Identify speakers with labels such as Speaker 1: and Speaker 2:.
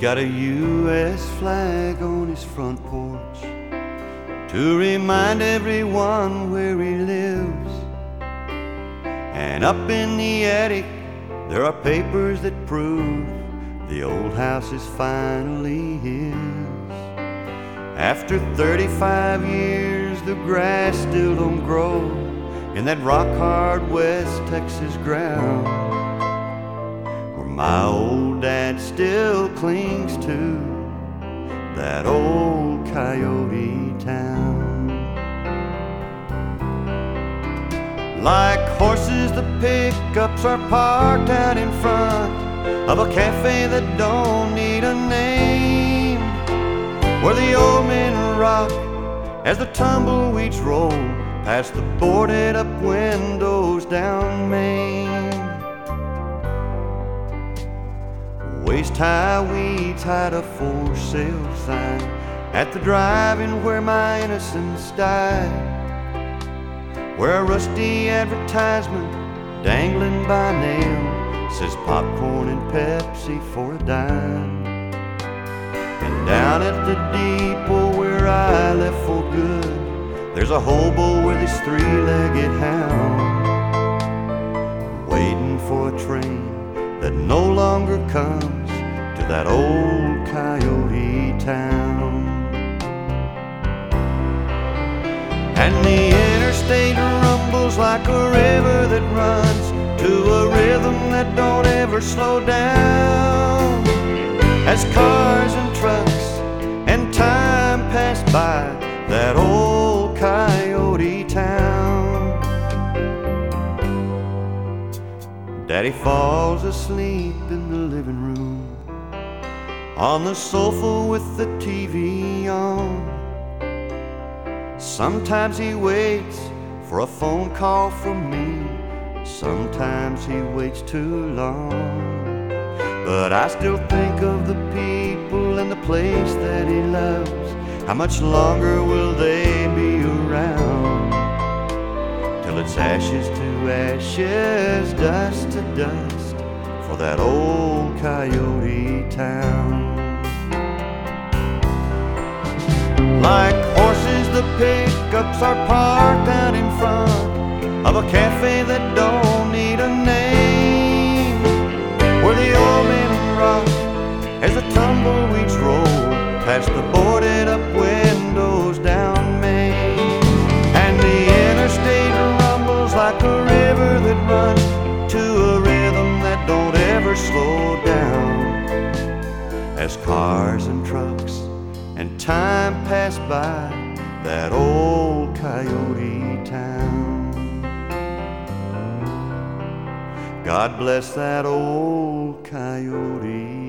Speaker 1: got a U.S. flag on his front porch to remind everyone where he lives. And up in the attic there are papers that prove the old house is finally his. After 35 years the grass still don't grow in that rock-hard West Texas ground, where my old dad still clings to that old Coyote town. Like horses, the pickups are parked out in front of a cafe that don't need a name, where the old men rock as the tumbleweeds roll past the boarded up windows down Main. Waist high weeds hide a for sale sign at the drive-in where my innocence died, where a rusty advertisement dangling by a nail says popcorn and Pepsi for a dime. And down at the depot where I left for good, there's a hobo with his three-legged hound, waiting for a train that no longer comes to that old Coyote town. And the interstate rumbles like a river that runs to a rhythm that don't ever slow down, as cars and trucks and time pass by that old Coyote town. Daddy falls asleep in the living room on the sofa with the TV on. Sometimes he waits for a phone call from me, sometimes he waits too long. But I still think of the people and the place that he loves. How much longer will they be around? Till it's ashes to ashes, dust to dust for that old Coyote town. Like horses, the pickups are parked out in front of a cafe that don't need a name, where the old men rock as the tumbleweeds roll past the boarded up windows down Main. And the interstate rumbles like a river that runs to a rhythm that don't ever slow down, as cars and trucks and time pass by that old Coyote town. God bless that old Coyote